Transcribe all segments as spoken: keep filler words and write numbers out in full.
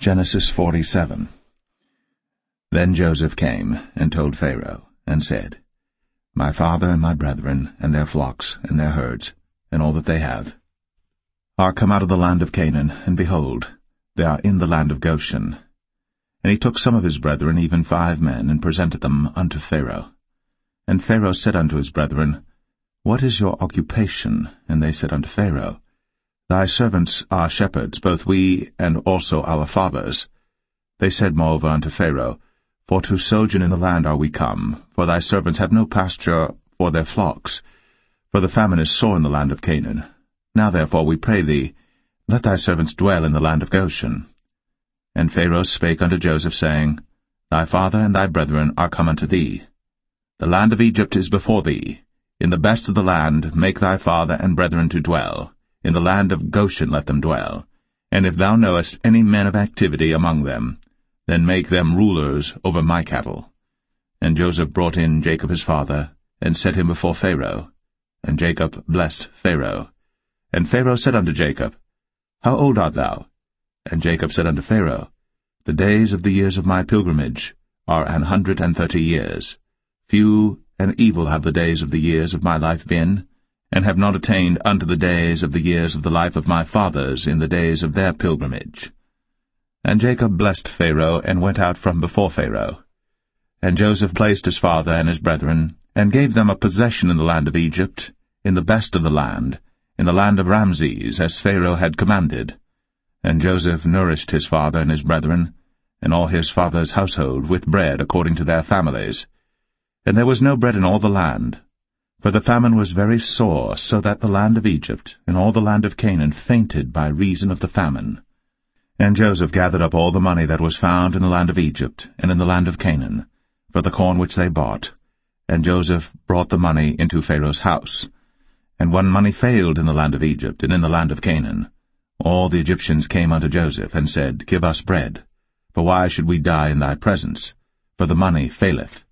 Genesis forty-seven. Then Joseph came and told Pharaoh, and said, My father and my brethren, and their flocks, and their herds, and all that they have, are come out of the land of Canaan, and behold, they are in the land of Goshen. And he took some of his brethren, even five men, and presented them unto Pharaoh. And Pharaoh said unto his brethren, What is your occupation? And they said unto Pharaoh, Thy servants are shepherds, both we and also our fathers. They said moreover unto Pharaoh, For to sojourn in the land are we come, for thy servants have no pasture for their flocks, for the famine is sore in the land of Canaan. Now therefore we pray thee, let thy servants dwell in the land of Goshen. And Pharaoh spake unto Joseph, saying, Thy father and thy brethren are come unto thee. The land of Egypt is before thee. In the best of the land make thy father and brethren to dwell. In the land of Goshen let them dwell. And if thou knowest any men of activity among them, then make them rulers over my cattle. And Joseph brought in Jacob his father, and set him before Pharaoh. And Jacob blessed Pharaoh. And Pharaoh said unto Jacob, How old art thou? And Jacob said unto Pharaoh, The days of the years of my pilgrimage are an hundred and thirty years. Few and evil have the days of the years of my life been, and have not attained unto the days of the years of the life of my fathers in the days of their pilgrimage. And Jacob blessed Pharaoh, and went out from before Pharaoh. And Joseph placed his father and his brethren, and gave them a possession in the land of Egypt, in the best of the land, in the land of Ramses, as Pharaoh had commanded. And Joseph nourished his father and his brethren, and all his father's household, with bread according to their families. And there was no bread in all the land, for the famine was very sore, so that the land of Egypt and all the land of Canaan fainted by reason of the famine. And Joseph gathered up all the money that was found in the land of Egypt and in the land of Canaan, for the corn which they bought. And Joseph brought the money into Pharaoh's house. And when money failed in the land of Egypt and in the land of Canaan, all the Egyptians came unto Joseph, and said, Give us bread, for why should we die in thy presence? For the money faileth.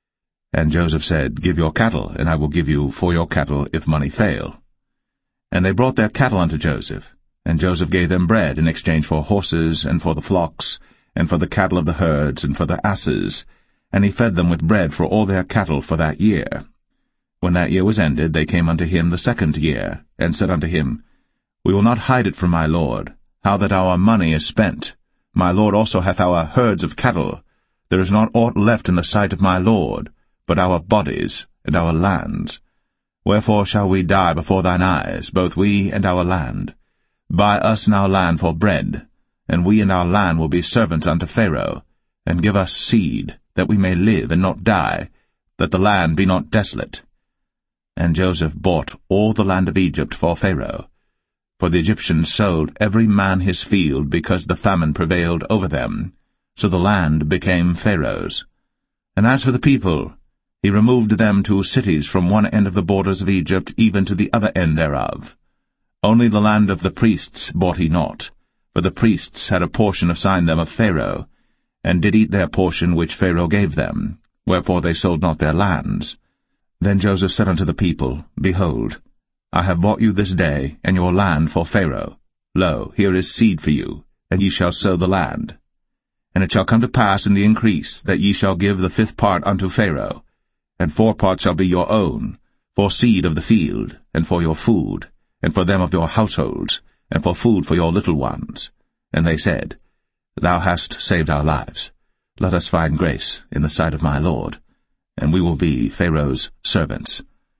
And Joseph said, Give your cattle, and I will give you for your cattle if money fail. And they brought their cattle unto Joseph, and Joseph gave them bread in exchange for horses, and for the flocks, and for the cattle of the herds, and for the asses, and he fed them with bread for all their cattle for that year. When that year was ended, they came unto him the second year, and said unto him, We will not hide it from my lord, how that our money is spent. My lord also hath our herds of cattle. There is not aught left in the sight of my lord, but our bodies and our lands. Wherefore shall we die before thine eyes, both we and our land? Buy us now land for bread, and we and our land will be servants unto Pharaoh, and give us seed, that we may live and not die, that the land be not desolate. And Joseph bought all the land of Egypt for Pharaoh. For the Egyptians sold every man his field, because the famine prevailed over them, so the land became Pharaoh's. And as for the people, he removed them to cities from one end of the borders of Egypt even to the other end thereof. Only the land of the priests bought he not, for the priests had a portion assigned them of Pharaoh, and did eat their portion which Pharaoh gave them, wherefore they sold not their lands. Then Joseph said unto the people, Behold, I have bought you this day, and your land for Pharaoh. Lo, here is seed for you, and ye shall sow the land. And it shall come to pass in the increase, that ye shall give the fifth part unto Pharaoh, and four parts shall be your own, for seed of the field, and for your food, and for them of your households, and for food for your little ones. And they said, Thou hast saved our lives. Let us find grace in the sight of my lord, and we will be Pharaoh's servants.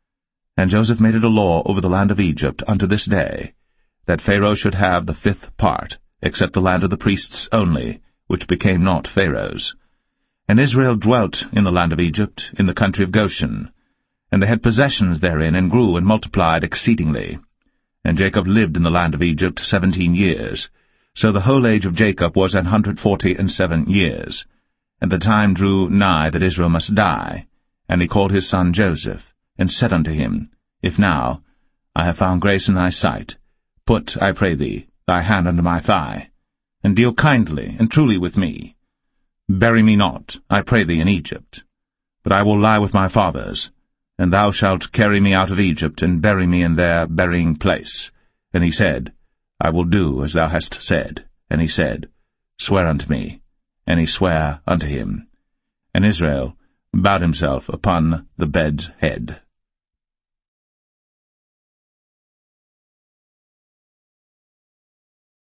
And Joseph made it a law over the land of Egypt unto this day, that Pharaoh should have the fifth part, except the land of the priests only, which became not Pharaoh's. And Israel dwelt in the land of Egypt, in the country of Goshen. And they had possessions therein, and grew and multiplied exceedingly. And Jacob lived in the land of Egypt seventeen years. So the whole age of Jacob was an hundred forty and seven years. And the time drew nigh that Israel must die. And he called his son Joseph, and said unto him, If now I have found grace in thy sight, put, I pray thee, thy hand under my thigh, and deal kindly and truly with me. Bury me not, I pray thee, in Egypt, but I will lie with my fathers, and thou shalt carry me out of Egypt, and bury me in their burying place. And he said, I will do as thou hast said. And he said, swear unto me. And he sware unto him. And Israel bowed himself upon the bed's head.